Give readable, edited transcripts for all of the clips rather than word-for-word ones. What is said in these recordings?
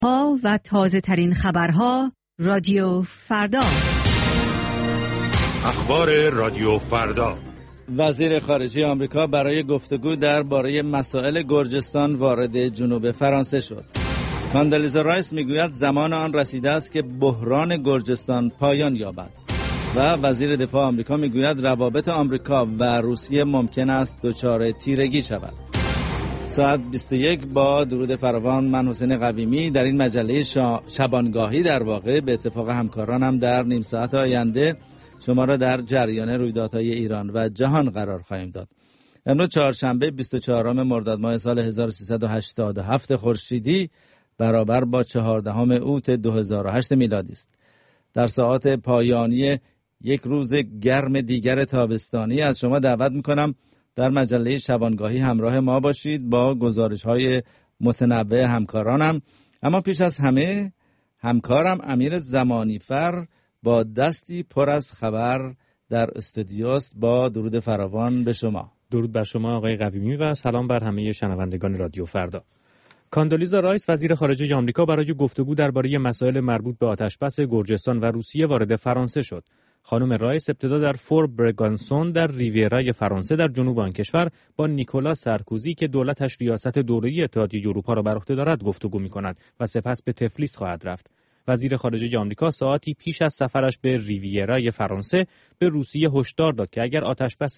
ها و تازه ترین خبرها رادیو فردا. اخبار رادیو فردا. وزیر خارجه آمریکا برای گفتگو درباره مسائل گرجستان وارد جنوب فرانسه شد. کاندلیزا رایس میگوید زمان آن رسیده است که بحران گرجستان پایان یابد و وزیر دفاع آمریکا میگوید روابط آمریکا و روسیه ممکن است دچار تیرگی شود. ساعت 21 با درود فراوان، من حسین قویمی در این مجله شبانگاهی در واقع به اتفاق همکارانم در نیم ساعت آینده شما را در جریان رویدادهای ایران و جهان قرار خواهیم داد. امروز چهارشنبه 24 مرداد ماه سال 1387 خورشیدی برابر با 14 اوت 2008 میلادی است. در ساعات پایانی یک روز گرم دیگر تابستانی از شما دعوت میکنم در مجله شبانگاهی همراه ما باشید با گزارش‌های متنوع همکارانم. اما پیش از همه همکارم امیر زمانیفر با دستی پر از خبر در استودیوست. با درود فراوان به شما. درود بر شما آقای قویمی و سلام بر همه شنوندگان رادیو فردا. کاندلیزا رایس وزیر خارجه آمریکا برای گفتگو درباره مسائل مربوط به آتشبس گرجستان و روسیه وارد فرانسه شد. خانم رایس ابتدا در فور برگانسون در ریویرای فرانسه در جنوب آن کشور با نیکولا سارکوزی که دولتش ریاست دوره‌ای اتحادیه اروپا را بر عهده دارد گفتگو می‌کند و سپس به تفلیس خواهد رفت. وزیر خارجه آمریکا ساعتی پیش از سفرش به ریویرای فرانسه به روسیه هشدار داد که اگر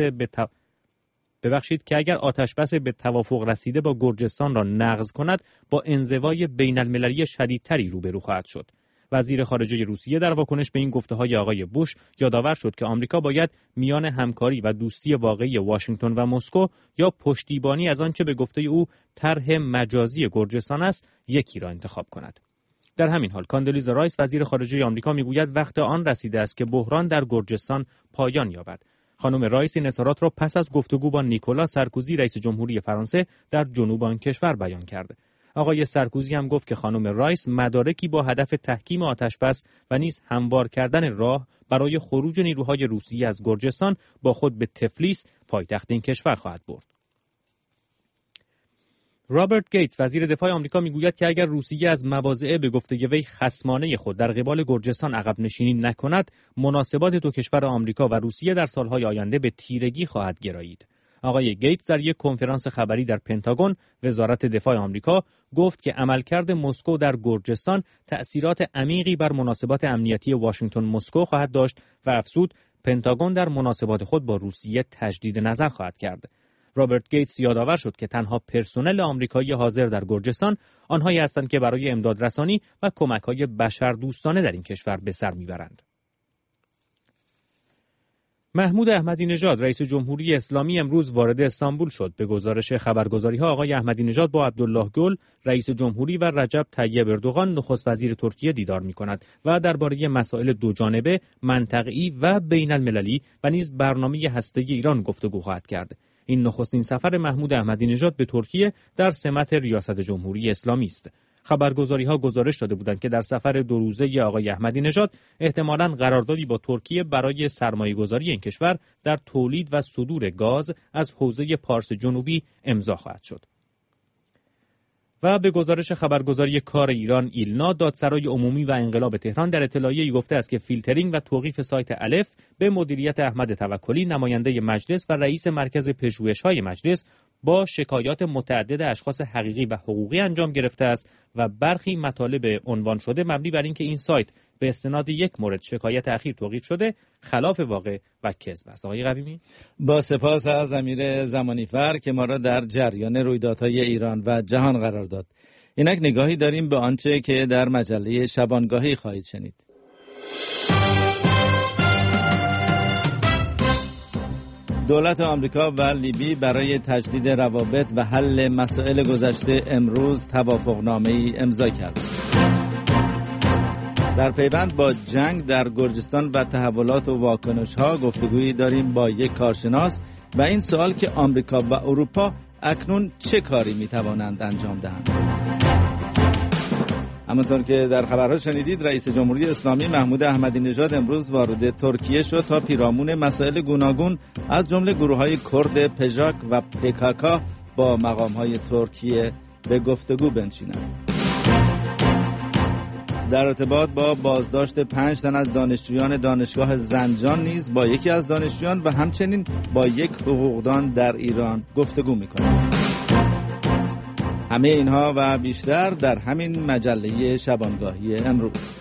آتشبس به توافق رسیده با گرجستان را نقض کند با انزوای بین‌المللی شدیدتری روبرو خواهد شد. وزیر خارجه روسیه در واکنش به این گفته‌های آقای بوش یادآور شد که آمریکا باید میان همکاری و دوستی واقعی واشنگتن و مسکو یا پشتیبانی از آنچه به گفته او طرح مجازی گرجستان است یکی را انتخاب کند. در همین حال کاندلیزا رایس وزیر خارجه آمریکا میگوید وقت آن رسیده است که بحران در گرجستان پایان یابد. خانم رایس این اظهارات را پس از گفتگو با نیکولا سارکوزی رئیس جمهوری فرانسه در جنوب آن کشور بیان کرد. آقای سارکوزی هم گفت که خانم رایس مدارکی با هدف تحکیم آتشبس و نیز هموار کردن راه برای خروج نیروهای روسیه از گرجستان با خود به تفلیس پایتخت این کشور خواهد برد. رابرت گیتس وزیر دفاع آمریکا میگوید که اگر روسیه از مواضع به گفته وی خصمانه خود در قبال گرجستان عقب نشینی نکند، مناسبات دو کشور آمریکا و روسیه در سالهای آینده به تیرگی خواهد گرایید. آقای گیتس در یک کنفرانس خبری در پنتاگون، وزارت دفاع آمریکا، گفت که عملکرد مسکو در گرجستان تأثیرات عمیقی بر مناسبات امنیتی واشنگتن مسکو خواهد داشت و افزود پنتاگون در مناسبات خود با روسیه تجدید نظر خواهد کرد. رابرت گیتس یادآور شد که تنها پرسنل آمریکایی حاضر در گرجستان آنهایی هستند که برای امدادرسانی و کمک‌های بشردوستانه در این کشور به سر میبرند. محمود احمدی نژاد رئیس جمهوری اسلامی امروز وارد استانبول شد. به گزارش خبرگزاری‌ها آقای احمدی نژاد با عبدالله گل رئیس جمهوری و رجب طیب اردوغان نخست وزیر ترکیه دیدار می‌کند و درباره مسائل دوجانبه، منطقه‌ای و بین‌المللی و نیز برنامه هسته‌ای ایران گفتگو خواهد کرد. این نخستین سفر محمود احمدی نژاد به ترکیه در سمت ریاست جمهوری اسلامی است. خبرگزاری‌ها گزارش داده بودند که در سفر 2 روزه آقای احمدی نژاد احتمالاً قراردادی با ترکیه برای سرمایه‌گذاری این کشور در تولید و صدور گاز از حوزه پارس جنوبی امضا خواهد شد. و به گزارش خبرگزاری کار ایران ایلنا، دادسرای عمومی و انقلاب تهران در اطلاعیه‌ای گفته است که فیلترینگ و توقیف سایت الف به مدیریت احمد توکلی نماینده مجلس و رئیس مرکز پژوهش‌های مجلس با شکایات متعدد اشخاص حقیقی و حقوقی انجام گرفته است و برخی مطالب عنوان شده مبنی بر اینکه این سایت به استناد یک مورد شکایت اخیر توقیف شده خلاف واقع و کذب است. آقای قویمی، با سپاس از امیر زمانیفر که ما را در جریان رویدادهای ایران و جهان قرار داد. اینک نگاهی داریم به آنچه که در مجله شبانگاهی خواهید شنید. دولت آمریکا و لیبی برای تجدید روابط و حل مسائل گذشته امروز توافقنامه‌ای امضا کرد. در پیوند با جنگ در گرجستان و تحولات و واکنش‌ها گفتگویی داریم با یک کارشناس و این سوال که آمریکا و اروپا اکنون چه کاری می‌توانند انجام دهند. همانطور که در خبرها شنیدید، رئیس جمهوری اسلامی محمود احمدی نژاد امروز وارد ترکیه شد تا پیرامون مسائل گوناگون از جمله گروه‌های کرد پژاک و پکاکا با مقام‌های ترکیه به گفتگو بنشینند. در ارتباط با بازداشت 5 تن از دانشجویان دانشگاه زنجان نیز با یکی از دانشجویان و همچنین با یک حقوقدان در ایران گفتگو می‌کنیم. همه اینها و بیشتر در همین مجله شبانگاهی امروز.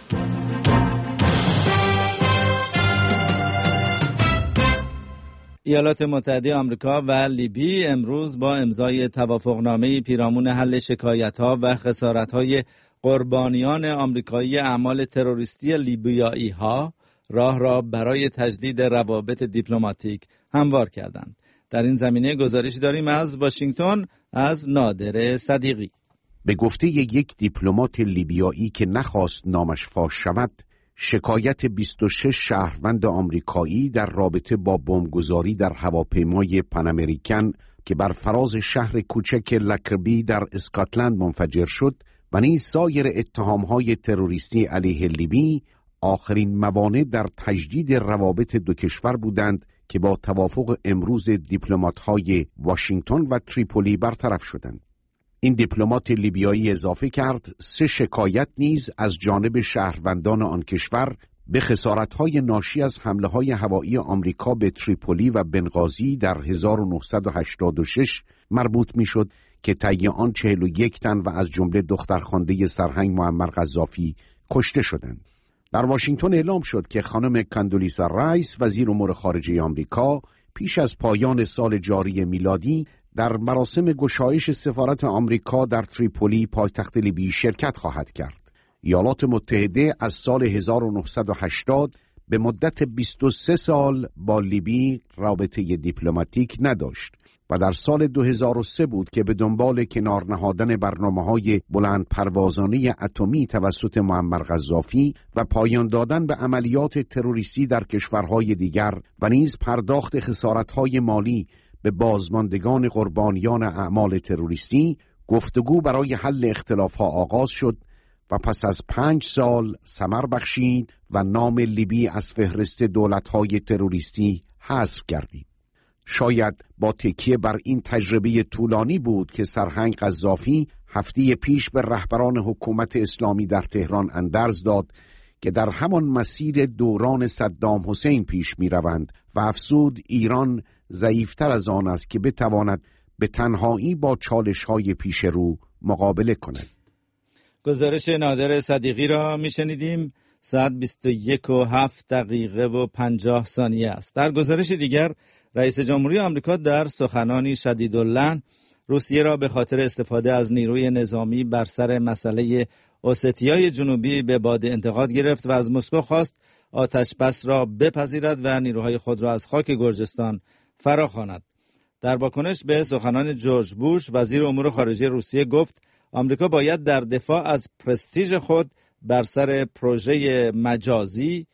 ایالات متحده آمریکا و لیبی امروز با امضای توافقنامه پیرامون حل شکایت‌ها و خسارت‌های قربانیان آمریکایی اعمال تروریستی لیبیایی‌ها راه را برای تجدید روابط دیپلماتیک هموار کردند. در این زمینه گزارشی داریم از واشنگتن از نادر صدیقی. به گفته یک دیپلمات لیبیایی که نخواست نامش فاش شود، شکایت 26 شهروند آمریکایی در رابطه با بمبگذاری در هواپیمای پن امریکن که بر فراز شهر کوچک لکربی در اسکاتلند منفجر شد و نیز سایر اتهام‌های تروریستی علیه لیبی آخرین موانع در تجدید روابط دو کشور بودند که با توافق امروز دیپلمات‌های واشنگتن و تریپولی برطرف شدند. این دیپلمات لیبیایی اضافه کرد 3 شکایت نیز از جانب شهروندان آن کشور به خسارت‌های ناشی از حمله‌های هوایی آمریکا به تریپولی و بنغازی در 1986 مربوط می‌شد که طی آن 41 تن و از جمله دخترخوانده سرهنگ معمر قذافی کشته شدند. در واشنگتن اعلام شد که خانم کاندولیزا رایس وزیر امور خارجه آمریکا پیش از پایان سال جاری میلادی در مراسم گشایش سفارت آمریکا در تریپولی پایتخت لیبی شرکت خواهد کرد. ایالات متحده از سال 1980 به مدت 23 سال با لیبی رابطه دیپلماتیک نداشت و در سال 2003 بود که به دنبال کنار نهادن برنامه‌های بلند پروازانه اتمی توسط معمر قذافی و پایان دادن به عملیات تروریستی در کشورهای دیگر و نیز پرداخت خسارت‌های مالی به بازماندگان قربانیان اعمال تروریستی گفتگو برای حل اختلاف‌ها آغاز شد و پس از 5 سال ثمر بخشید و نام لیبی از فهرست دولت‌های تروریستی حذف گردید. شاید با تکیه بر این تجربه طولانی بود که سرهنگ قذافی هفته پیش به رهبران حکومت اسلامی در تهران اندرز داد که در همان مسیر دوران صدام حسین پیش می روند و افزود ایران ضعیفتر از آن است که بتواند به تنهایی با چالش‌های پیش رو مقابله کند. گزارش نادر صدیقی را میشنیدیم. ساعت 21:07:50 است. در گزارش دیگر رئیس جمهوری آمریکا در سخنانی شدیداللحن روسیه را به خاطر استفاده از نیروی نظامی بر سر مسئله اوستیای جنوبی به باد انتقاد گرفت و از مسکو خواست آتش بس را بپذیرد و نیروهای خود را از خاک گرجستان فراخواند. در واکنش به سخنان جورج بوش، وزیر امور خارجه روسیه گفت آمریکا باید در دفاع از پرستیژ خود بر سر پروژه مجازی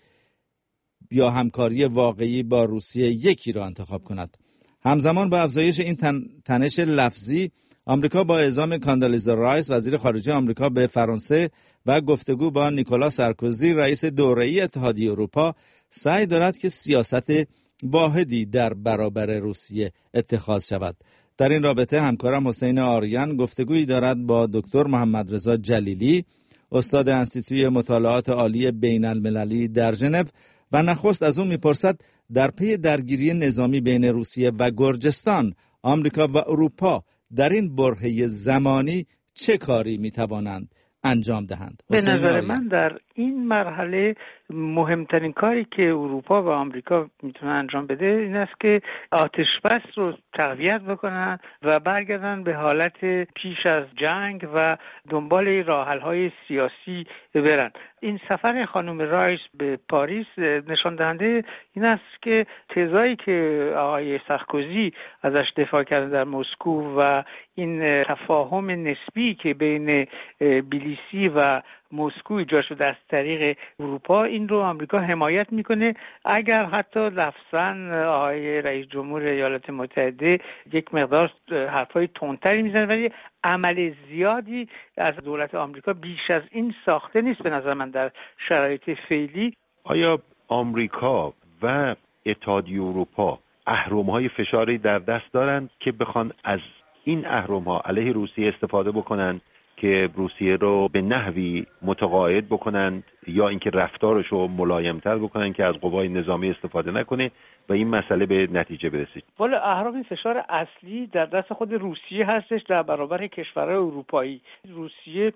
یا همکاری واقعی با روسیه یکی را انتخاب کند. همزمان با افزایش این تنش لفظی، آمریکا با اعزام کاندولیزا رایس وزیر خارجه آمریکا به فرانسه و گفتگو با نیکولا سارکوزی رئیس دوره‌ای اتحادیه اروپا سعی دارد که سیاست واحدی در برابر روسیه اتخاذ شود. در این رابطه همکارم حسین آریان گفتگویی دارد با دکتر محمد رضا جلیلی، استاد انستیتوی مطالعات عالی بین المللی در ژنو، و نخست از او میپرسد در پی درگیری نظامی بین روسیه و گرجستان آمریکا و اروپا در این برهه زمانی چه کاری میتوانند انجام دهند؟ به نظر من در این مرحله مهمترین کاری که اروپا و آمریکا میتونن انجام بده این است که آتش بس رو تقویت بکنن و برگردن به حالت پیش از جنگ و دنبال راه‌حل‌های سیاسی برن. این سفر خانم رایس به پاریس نشان دهنده این است که تزایی که آقای سارکوزی ازش دفاع کرده در مسکو و این تفاهم نسبی که بین تبلیسی و مسکو ایجاد شده از طریق اروپا، این رو آمریکا حمایت میکنه. اگر حتی لفظاً آقای رئیس جمهور ایالات متحده یک مقدار حرفای تندتری میزنه، ولی عمل زیادی از دولت آمریکا بیش از این ساخته نیست به نظر من در شرایط فعلی. آیا آمریکا و اتحادیه اروپا اهرم‌های فشاری در دست دارند که بخوان از این اهرم‌ها علیه روسیه استفاده بکنن که روسیه رو به نحوی متقاعد بکنند یا اینکه رفتارش رو ملایم‌تر بکنند که از قوای نظامی استفاده نکنه و این مسئله به نتیجه برسید. والا اهرام، این فشار اصلی در دست خود روسیه هستش در برابر کشورهای اروپایی. روسیه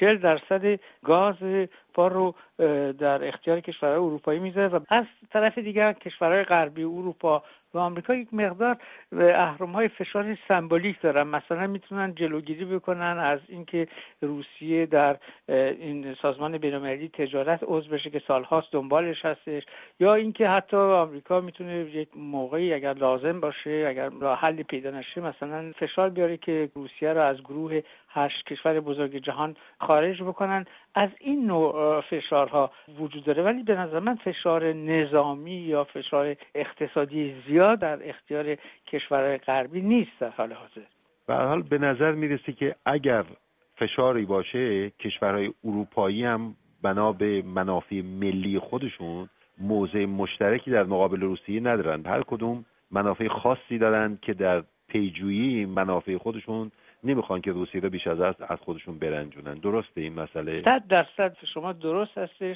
40% گاز پا رو در اختیار کشورهای اروپایی میذاره و از طرف دیگر کشورهای غربی اروپا و آمریکا یک مقدار اهرم‌های فشار سمبولیک دارن. مثلا میتونن جلوگیری بکنن از اینکه روسیه در این سازمان بین‌المللی تجارت عضو بشه که سالهاست دنبالش هستش، یا اینکه حتی آمریکا میتونه یک موقعی اگر لازم باشه، اگر راه حلی پیدا نشه، مثلا فشار بیاره که روسیه رو از گروه 8 کشور بزرگ جهان خارج بکنن. از این نوع فشارها وجود داره، ولی به نظر من فشار نظامی یا فشار اقتصادی زیاد در اختیار کشورهای غربی نیست در حال حاضر. به هر حال به نظر میرسه که اگر فشاری باشه، کشورهای اروپایی هم بنا به منافع ملی خودشون موضع مشترکی در مقابل روسیه ندارن. هر کدوم منافع خاصی دارن که در پیجویی منافع خودشون نمیخوان که روسیه رو بیش از خودشون برنجونن. درسته این مسئله؟ 100% شما درست هستش.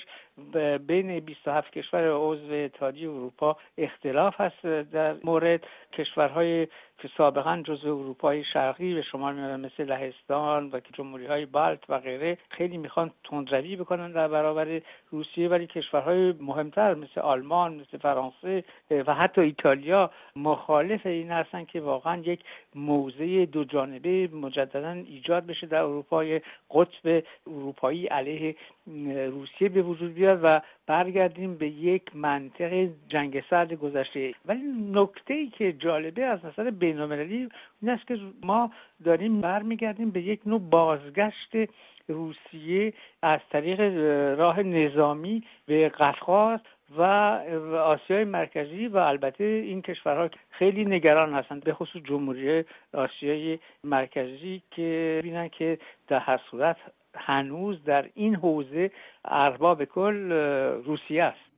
بین 27 کشور عضو اتحادیه اروپا اختلاف هست در مورد. کشورهای که سابقا جزو اروپای شرقی به شمار میارن مثل لهستان و جمهوری‌های بالت و غیره خیلی میخوان تندروی بکنن در برابر روسیه، ولی کشورهای مهمتر مثل آلمان، مثل فرانسه و حتی ایتالیا مخالف این هستن که واقعا یک موضع دو جانبه مجددا ایجاد بشه در اروپای قطب اروپایی علیه روسیه به وجود بیاد و برگردیم به یک منطقه جنگ سرد گذشته. ولی نکته‌ای که جالبه از نظر بین‌المللی این است که ما داریم برمیگردیم به یک نوع بازگشت روسیه از طریق راه نظامی به قفقاز و آسیای مرکزی و البته این کشورها خیلی نگران هستند، به خصوص جمهوری آسیای مرکزی که ببینن که در هر صورت هنوز در این حوزه ارباب کل روسیه است.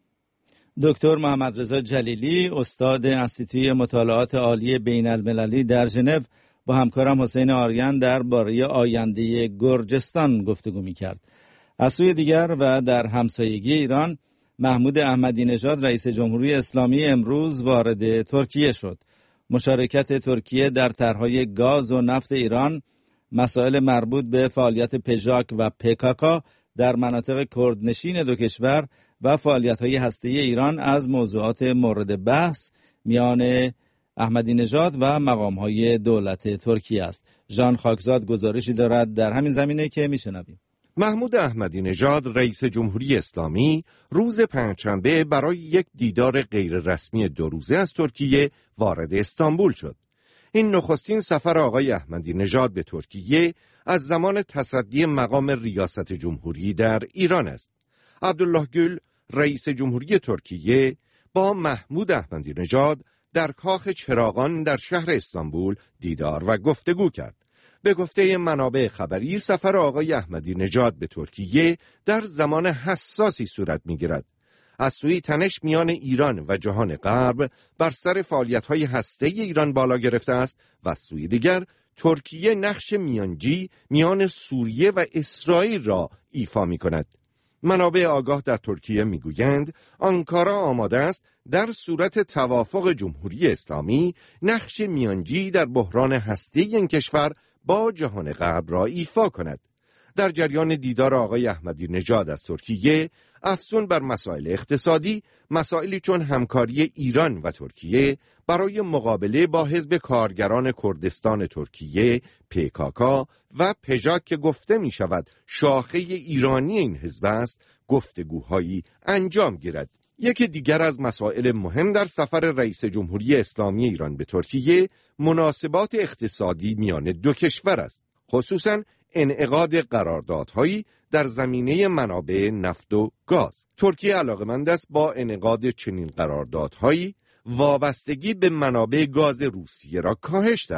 دکتر محمد رضا جلیلی، استاد انستیتوی مطالعات عالی بین المللی در ژنو، با همکارم حسین آریان درباره آینده گرجستان گفتگو می‌کرد. از سوی دیگر و در همسایگی ایران، محمود احمدی نژاد رئیس جمهوری اسلامی امروز وارد ترکیه شد. مشارکت ترکیه در طرح‌های گاز و نفت ایران، مسائل مربوط به فعالیت پژاک و پکاکا در مناطق کردنشین دو کشور و فعالیت‌های هسته‌ای ایران از موضوعات مورد بحث میان احمدی نژاد و مقام‌های دولت ترکیه است. ژان خاکزاد گزارشی دارد در همین زمینه که میشنویم. محمود احمدی نژاد رئیس جمهوری اسلامی روز پنجشنبه برای یک دیدار غیررسمی 2 روزه از ترکیه وارد استانبول شد. این نخستین سفر آقای احمدی نژاد به ترکیه از زمان تصدی مقام ریاست جمهوری در ایران است. عبدالله گül رئیس جمهوری ترکیه با محمود احمدی نژاد در کاخ چراغان در شهر استانبول دیدار و گفتگو کرد. به گفته منابع خبری، سفر آقای احمدی نژاد به ترکیه در زمان حساسی صورت می‌گیرد. از سوی تنش میان ایران و جهان غرب بر سر فعالیت‌های هسته‌ای ایران بالا گرفته است و از سوی دیگر ترکیه نقش میانجی میان سوریه و اسرائیل را ایفا می‌کند. منابع آگاه در ترکیه میگویند آنکارا آماده است در صورت توافق جمهوری اسلامی نقش میانجی در بحران هسته‌ای این کشور با جهان غرب را ایفا کند. در جریان دیدار آقای احمدی نژاد از ترکیه، افزون بر مسائل اقتصادی، مسائلی چون همکاری ایران و ترکیه برای مقابله با حزب کارگران کردستان ترکیه پکاکا و پژاک که گفته می شود شاخه ایرانی این حزب است، گفتگوهایی انجام گیرد. یکی دیگر از مسائل مهم در سفر رئیس جمهوری اسلامی ایران به ترکیه مناسبات اقتصادی میان دو کشور است، خصوصاً انعقاد قراردادهایی در زمینه منابع نفت و گاز. ترکیه علاقمند است با انعقاد چنین قراردادهایی وابستگی به منابع گاز روسیه را کاهش دهد.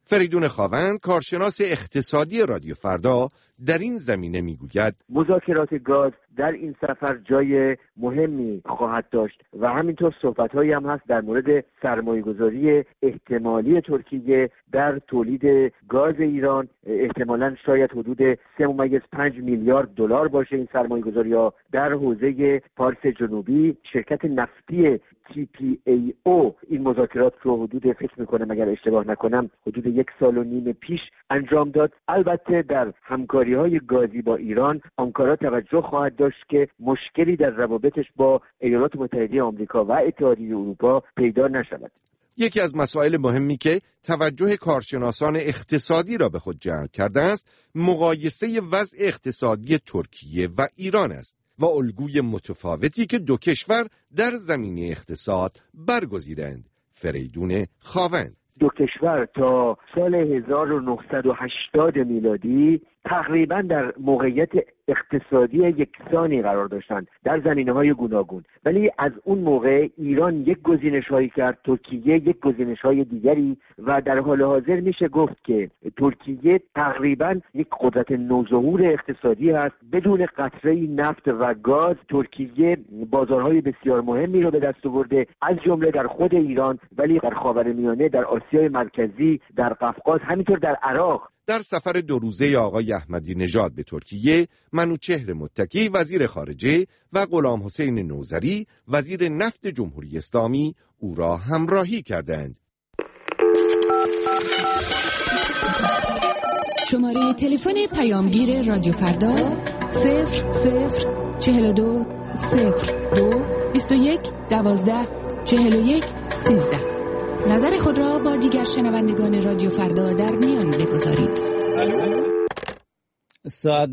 فریدون خاوند، کارشناس اقتصادی رادیو فردا، در این زمینه میگوید مذاکرات گاز در این سفر جای مهمی خواهد داشت و همینطور صحبت‌هایی هم هست در مورد سرمایه‌گذاری احتمالی ترکیه در تولید گاز ایران. احتمالاً شاید حدود 3.5 میلیارد دلار باشه این سرمایه‌گذاری‌ها در حوزه پارس جنوبی. شرکت نفتی TPAO این مذاکرات رو حدود فکر میکنم اگر اشتباه نکنم حدود 1.5 سال پیش انجام داد. البته در همکاری‌های گازی با ایران آنکارا توجه خواهد داشت که مشکلی در روابطش با ایالات متحده آمریکا و اتحادیه اروپا پیدا نشود. یکی از مسائل مهمی که توجه کارشناسان اقتصادی را به خود جلب کرده است مقایسه وضع اقتصادی ترکیه و ایران است و الگوی متفاوتی که دو کشور در زمینه اقتصاد برگزیدند. فریدون خاوند: دو کشور تا سال 1980 میلادی تقریبا در موقعیت اقتصادی یکسانی قرار داشتند در زمینه‌های گوناگون، ولی از اون موقع ایران یک گزینش‌هایی کرد، ترکیه یک گزینش‌های دیگری و در حال حاضر میشه گفت که ترکیه تقریبا یک قدرت نوظهور اقتصادی است. بدون قطره‌ای نفت و گاز ترکیه بازارهای بسیار مهمی رو به دست آورده، از جمله در خود ایران، ولی در خاورمیانه، در آسیای مرکزی، در قفقاز، همینطور در عراق. در سفر 2 روزه آقای احمدی نژاد به ترکیه، منوچهر متکی وزیر خارجه و غلام حسین نوذری وزیر نفت جمهوری اسلامی او را همراهی کردند. شماره تلفن پیامگیر رادیو فردا 0042 02 21 12 41 13. نظر خود را با دیگر شنوندگان رادیو فردا در میان بگذارید. ساعت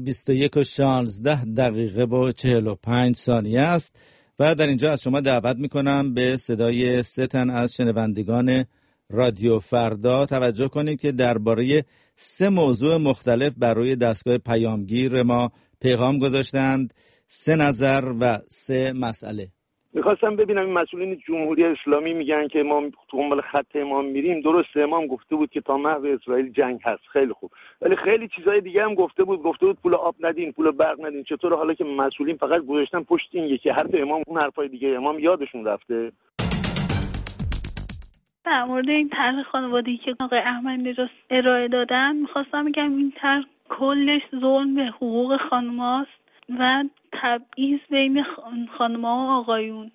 21:16 و 45 ثانیه است و در اینجا از شما دعوت میکنم به صدای 3 تن از شنوندگان رادیو فردا توجه کنید که درباره 3 موضوع مختلف برای دستگاه پیامگیر ما پیغام گذاشتند. 3 نظر و 3 مسئله. میخواستم ببینم این مسئولین جمهوری اسلامی میگن که ما تو دنبال خط امام میریم. درسته، امام گفته بود که تا محو اسرائیل جنگ هست، خیلی خوب، ولی خیلی چیزای دیگه هم گفته بود پول آب ندین، پول برق ندین. چطور حالا که مسئولین فقط گذاشتن پشت این یکی حرف امام، اون حرفای دیگه امام یادشون رفته؟ در مورد این طرح خانوادگی که آقای احمدی نژاد ارائه دادن میخواستم بگم این طرح کلش ظلم به حقوق خانم‌هاست و تبعیض بین خانم‌ها و آقایون.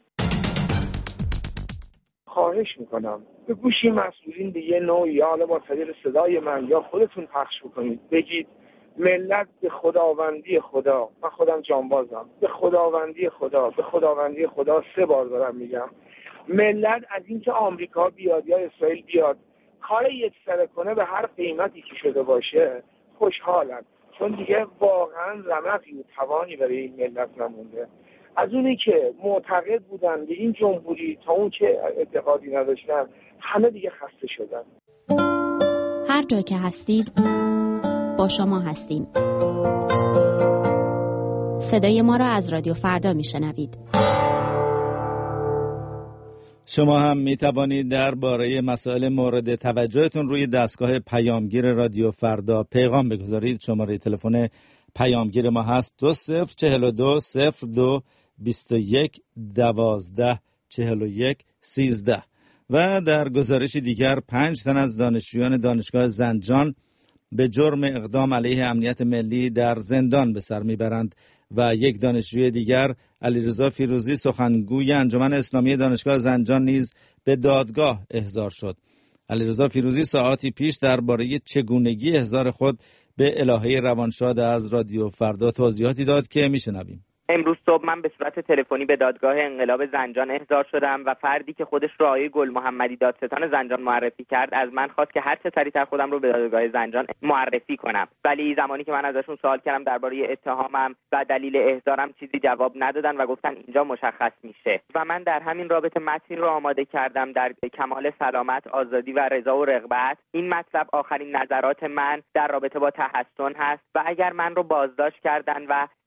خواهش میکنم به گوش این مسئولین به یه نوعی، یا حالا با طریق صدای من یا خودتون پخش بکنید، بگید ملت به خداوندی خدا، من خودم جانبازم، به خداوندی خدا، به خداوندی خدا 3 بار دارم میگم، ملت از اینکه آمریکا بیاد یا اسرائیل بیاد کار یکسره کنه به هر قیمتی که شده باشه خوشحالن، چون دیگه واقعا رمقی و توانی برای این ملت نمونده. از اونی که معتقد بودن به این جمهوری تا اون که اعتقادی نداشتن، همه دیگه خسته شدن. هر جا که هستید با شما هستیم. صدای ما را از رادیو فردا میشنوید. شما هم می توانید درباره مسائل مورد توجهتون روی دستگاه پیامگیر رادیو فردا پیغام بگذارید. شماره تلفن پیامگیر ما هست 2042 02 21 12 41 13. و در گزارش دیگر 5 تن از دانشجویان دانشگاه زنجان به جرم اقدام علیه امنیت ملی در زندان به سر میبرند و یک دانشجوی دیگر علیرضا فیروزی سخنگوی انجمن اسلامی دانشگاه زنجان نیز به دادگاه احضار شد. علیرضا فیروزی ساعاتی پیش درباره چگونگی احضار خود به الهه روانشاد از رادیو فردا توضیحاتی داد که میشنویم. امروز صبح من به صورت تلفنی به دادگاه انقلاب زنجان احضار شدم و فردی که خودش رو آقای گل محمدی دادستان زنجان معرفی کرد از من خواست که هر چه سریعتر خودم رو به دادگاه زنجان معرفی کنم، ولی زمانی که من ازشون سوال کردم درباره اتهامم و دلیل احضارم چیزی جواب ندادن و گفتن اینجا مشخص میشه و من در همین رابطه متنی رو آماده کردم در کمال سلامت، آزادی و رضا و رغبت. این مطلب آخرین نظرات من در رابطه با تحسن هست و اگر من رو بازداشت کردن و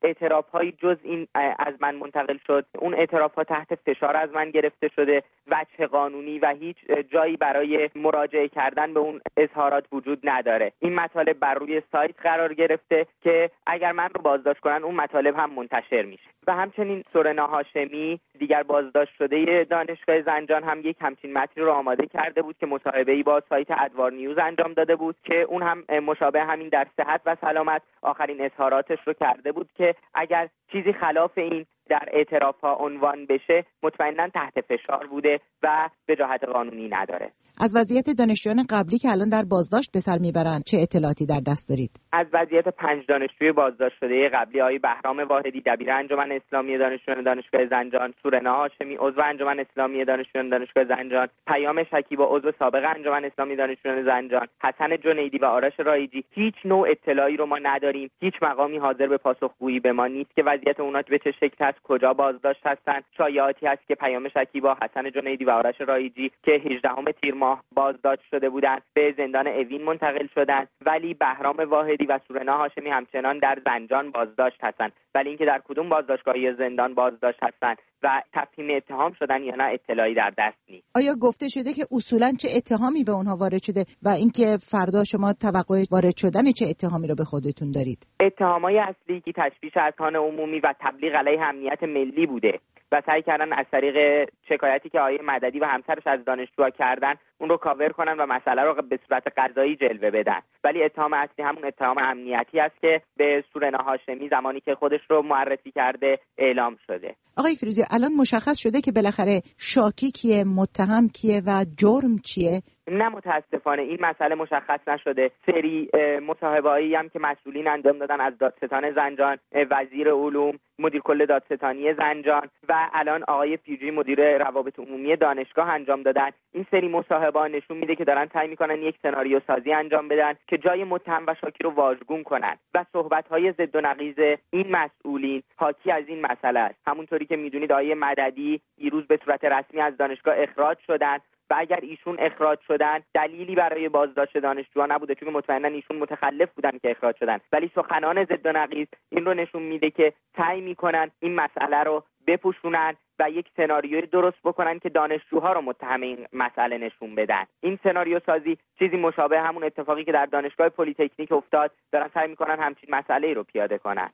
اعتراف‌هایی جز این از من منتقل شد. اون اعتراف‌ها تحت فشار از من گرفته شده، وجه قانونی و هیچ جایی برای مراجعه کردن به اون اظهارات وجود نداره. این مطالب بر روی سایت قرار گرفته که اگر من رو بازداشت کنن اون مطالب هم منتشر میشه. و همچنین سورنا هاشمی دیگر بازداشت شده دانشگاه زنجان هم یک همچین متنی رو آماده کرده بود که مصاحبه‌ای با سایت ادوار نیوز انجام داده بود که اون هم مشابه همین در صحت و سلامت آخرین اظهاراتش رو کرده بود که اگر چیزی خلاف این در اعتراف‌ها عنوان بشه مطمئناً تحت فشار بوده و وجاهت قانونی نداره. از وضعیت دانشجویان قبلی که الان در بازداشت به سر میبرند چه اطلاعاتی در دست دارید؟ از وضعیت 5 دانشجوی بازداشت شده قبلی آقای بهرام واحدی دبیر انجمن اسلامی دانشجویان دانشگاه زنجان، سورنا هاشمی عضو انجمن اسلامی دانشجویان دانشگاه زنجان، پیام شکیبا عضو سابق انجمن اسلامی دانشجویان زنجان، حسن جنیدی و آرش رایجی هیچ نوع اطلاعی رو ما نداریم. هیچ مقامی حاضر به پاسخگویی به ما نیست که وضعیت اونها به چه شکل است، کجا بازداشت هستند. شایعاتی هست که پیام شکیبا، حسن جنیدی و آرش رایجی که 18 تیر ماه بازداشت شده بودند به زندان اوین منتقل شدند، ولی بهرام واحدی و سورنا هاشمی همچنان در زنجان بازداشت هستند. ولی اینکه در کدوم بازداشتگاه یا زندان بازداشت هستند و تفهیم اتهام شدن یا نه اطلاعی در دست نیست. آیا گفته شده که اصولاً چه اتهامی به اونها وارد شده و اینکه فردا شما توقع وارد شدن چه اتهامی رو به خودتون دارید؟ اتهامای اصلی که تشویش اذهان عمومی و تبلیغ علیه امنیت ملی بوده و سعی کردن از طریق شکایتی که آقای مددی و همسرش از دانشجوها کردن اون رو کاور کنن و مسئله رو به صورت قضایی جلوه بدن. ولی اتهام اصلی همون اتهام امنیتی است که به سورنا هاشمی زمانی که خودش رو معرفی کرده اعلام شده. آقای فیروزی، الان مشخص شده که بالاخره شاکی کیه، متهم کیه و جرم چیه؟ نه، متاسفانه این مسئله مشخص نشده. سری مصاحبه‌ای هم که مسئولین انجام دادن از دادستان زنجان، وزیر علوم، مدیر کل دادستانی زنجان و الان آقای پیجی مدیر روابط عمومی دانشگاه انجام دادن. این سری مصاحبه نشون میده که دارن سعی میکنن یک سناریو سازی انجام بدن که جای متهم و شاکی رو واژگون کنن و صحبت‌های ضد و نقیض این مسئولین حاکی از این مسئله است. همونطوری که میدونید آقای مددی دیروز به صورت رسمی از دانشگاه اخراج شدن و اگر ایشون اخراج شدن دلیلی برای بازداشت دانشجوها نبوده، چون مطمئنا ایشون متخلف بودن که اخراج شدن. ولی سخنان ضد و نقیض این رو نشون میده که سعی میکنن این مسئله رو بپوشونن و یک سناریوی درست بکنن که دانشجوها رو متهم این مسئله نشون بدن. این سناریو سازی چیزی مشابه همون اتفاقی که در دانشگاه پلی‌تکنیک افتاد، دارن سعی میکنن همچین مسئله‌ای رو پیاده کنن.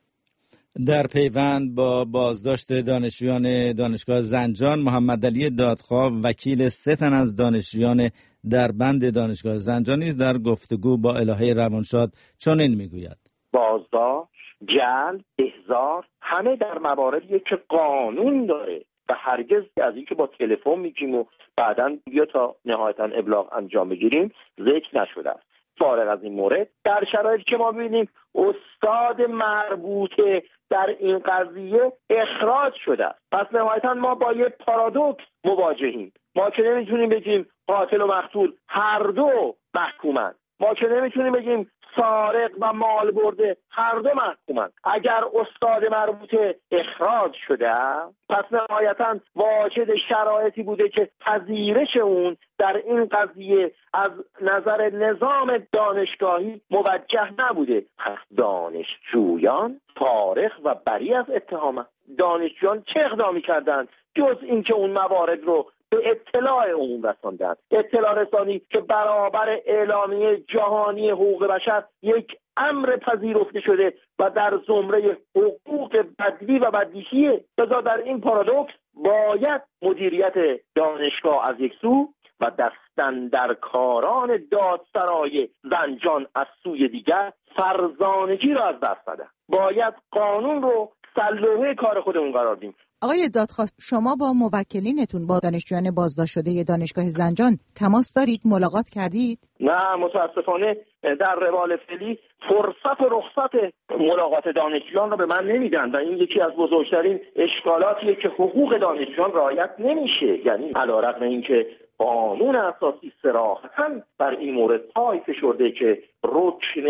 در پیوند با بازداشت دانشجویان دانشگاه زنجان، محمد علی دادخواه وکیل 3 تن از دانشجویان در بند دانشگاه زنجان نیز در گفتگو با الهه روانشاد چنین میگوید: بازداشت، جلب، احضار همه در مواردیه که قانون داره و هرگز از اینکه با تلفن میگیم و بعداً بیا تا نهایتاً ابلاغ انجام بگیریم ذکر نشده است. فارغ از این مورد، در شرایطی که ما ببینیم استاد مربوطه در این قضیه اخراج شده است، پس نهایتاً ما با یه پارادوکس مواجهیم. ما که نمیتونیم بگیم قاتل و مقتول هر دو محکومند، ما که نمیتونیم بگیم سارق و مال برده هر دو محکومند. اگر استاد مربوطه اخراج شده پس نهایتاً واجد شرایطی بوده که پذیرش اون در این قضیه از نظر نظام دانشگاهی موجه نبوده. پس دانشجویان فارغ و بری از اتهام. دانشجویان چه اقدامی کردند جز اینکه اون موارد رو به اطلاع عموم رساندن؟ اطلاع رسانی که برابر اعلامیه جهانی حقوق بشر یک امر پذیرفته شده و در زمره حقوق بدوی و بدیهیه. لذا در این پارادوکس باید مدیریت دانشگاه از یک سو و دستاندرکاران دادسرای زنجان از سوی دیگر فرزانگی را از دست بدن. باید قانون رو سلوحه کار خودمون قرار دیم. آقای دادخواه، شما با موکلینتون، با دانشجویان بازداشت شده دانشگاه زنجان تماس دارید؟ ملاقات کردید؟ نه، متاسفانه در روال فعلی فرصت و رخصت ملاقات دانشجویان رو به من نمیدن و این یکی از بزرگترین اشکالاتیه که حقوق دانشجویان رعایت نمیشه. یعنی علیرغم اینکه قانون اساسی صراحتاً بر این مورد پای فشرده که رکن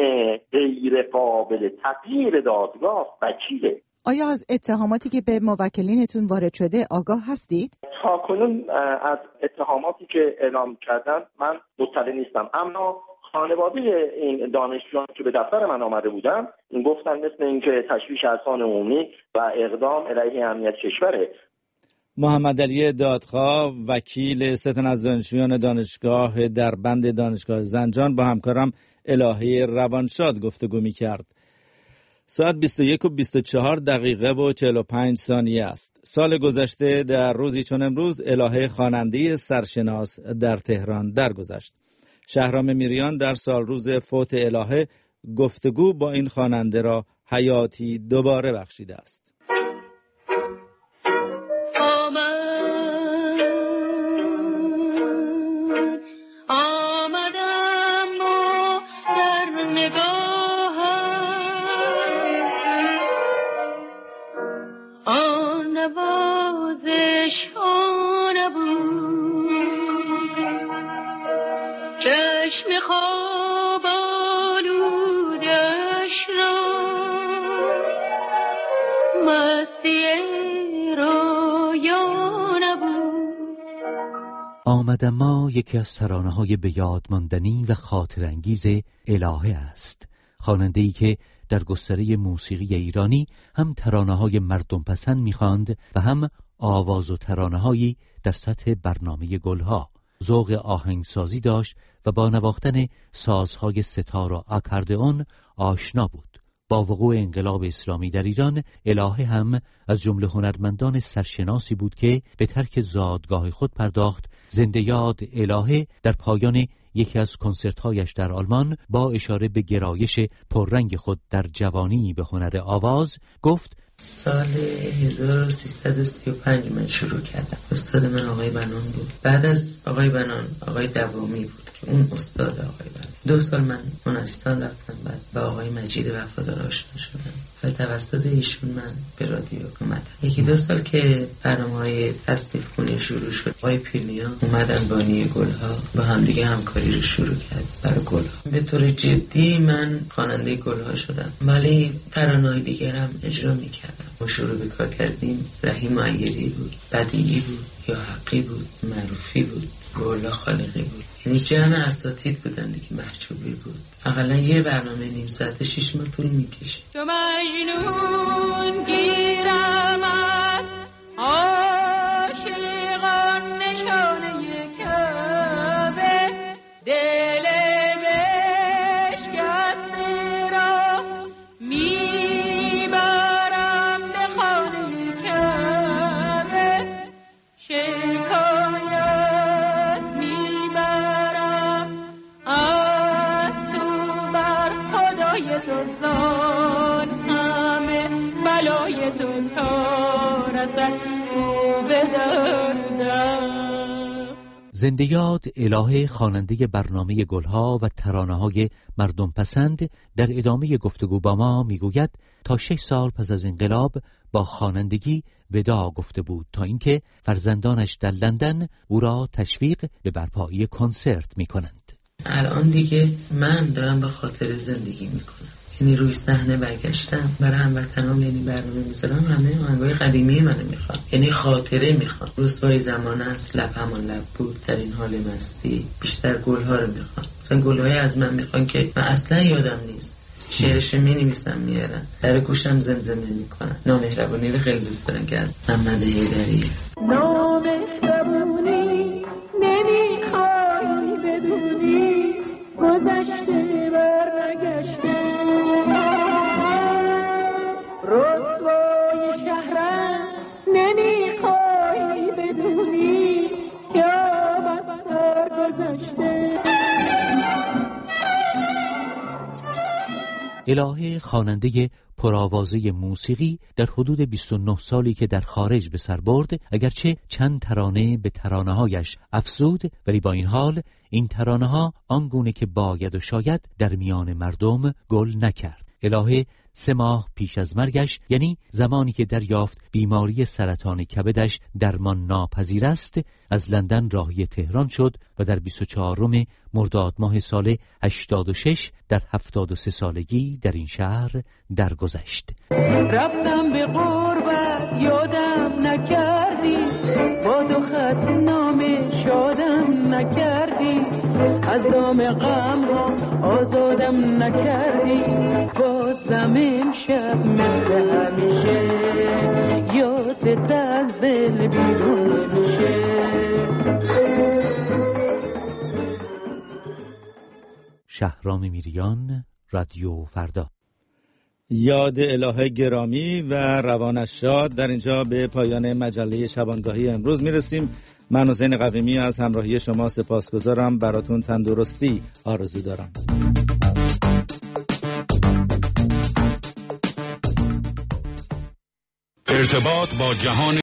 غیر قابل تغییر دادگاه وکیله. آیا از اتهاماتی که به موکلینتون وارد شده آگاه هستید؟ تاکنون از اتهاماتی که اعلام کردن من مطلع نیستم، اما خانواده این دانشجویان که به دفتر من آمده بودن این گفتن مثل اینکه تشویش اذهان عمومی و اقدام علیه امنیت کشوره. محمد علی دادخواه وکیل سه تن از دانشجویان دانشگاه دربند دانشگاه زنجان با همکارم الهه روانشاد گفتگو می‌کرد. ساعت 21:24 و 45 ثانیه است. سال گذشته در روزی چون امروز الهه خواننده سرشناس در تهران درگذشت. شهرام میریان در سال روز فوت الهه گفتگو با این خواننده را حیاتی دوباره بخشیده است. آمدم ما یکی از ترانه‌های به یاد ماندنی و خاطرانگیز الهه است. خواننده‌ای که در گستره موسیقی ایرانی هم ترانه‌های مردم پسند می‌خواند و هم آواز و ترانه‌هایی در سطح برنامه گلها. ذوق آهنگسازی داشت و با نواختن سازهای ستار و آکاردئون آشنا بود. با وقوع انقلاب اسلامی در ایران، الهه هم از جمله هنرمندان سرشناسی بود که به ترک زادگاه خود پرداخت. زنده یاد الهه در پایان یکی از کنسرت‌هایش در آلمان با اشاره به گرایش پررنگ خود در جوانی به هنر آواز گفت: سال 1335 من شروع کردم. استاد من آقای بنان بود. بعد از آقای بنان آقای دوامی بود که اون استاد آقای بنان. 2 سال من هنرستان رفتم، بعد با آقای مجید وفادار آشنا شدم و توسط ایشون من به رادیو اومدم. 1-2 سال که برنامه‌های تصنیف خونی شروع شد، آقای پیرنیا اومدن بانی گلها با هم دیگه همکاری رو شروع کرد برای گلها. به طور جدی من خواننده گلها شدم، ولی ترانه‌های دیگر هم اجرا می‌کردم. ما شروع به کار کردیم. رحیم عیری بود، بدیعی بود، یا حقی بود، معروفی بود، گلا خالقی بود. یعنی جمع اساتید بودن دیگه، محجوبی بود. اقلا یه برنامه نیم ساعت 6 ماه طول میکشه. تو مجنون گیرم از عاشقان نشانه کعبه، دل بشکسته را میبرم به خانه کعبه، شکایت میبرم از تو بر خدای تو، زان همه بلای تو تا رسد او به دردم. زنده یاد الهه خواننده برنامه گلها و ترانه‌های مردم پسند در ادامه گفتگو با ما میگوید تا 6 سال پس از انقلاب با خوانندگی وداع گفته بود تا اینکه فرزندانش در لندن او را تشویق به برپایی کنسرت میکنند. الان دیگه من دارم به خاطر زندگی میکنم، یعنی روی صحنه برگشتم برای هموطنام، یعنی برنامه میذارم، همه آهنگای قدیمی منو میخوام، یعنی خاطره میخوام. رسوای زمانه است، لب همان لب بود، در این حال مستی، بیشتر گلها رو میخوام. مثلا گلهای از من میخوان که من اصلا یادم نیست، شعرش مینویسم میارم، در گوشم زمزمه میکنم. نامهربانی رو خیلی دوست دارم که از محمد حیدری. نامهربونی نمیخوای بدونی، گذشته برنگشته، رسوای شهرم نمیخوای بدونی که آب سر گذشته. الهه خواننده پرآوازه موسیقی در حدود 29 سالی که در خارج به سر برد، اگرچه چند ترانه به ترانه‌هایش افزود، ولی با این حال این ترانه‌ها آنگونه که باید و شاید در میان مردم گل نکرد. الهه 3 ماه پیش از مرگش، یعنی زمانی که دریافت بیماری سرطان کبدش درمان ناپذیر است، از لندن راهی تهران شد و در 24 مرداد ماه سال 86 در 73 سالگی در این شهر درگذشت. رفتم به غربت یادم نکردی، با 2 خط نامه شادم نکردی، از دام غم ها آزادم نکردی، بازم امشب مثل همیشه یادت از دل بیرون میشه. شهرام میریان، رادیو فردا. یاد الهه گرامی و روانش شاد. در اینجا به پایان مجله شبانگاهی امروز میرسیم. من حسین قویمی از همراهی شما سپاسگزارم. براتون تندرستی آرزو دارم. ارتباط با جهان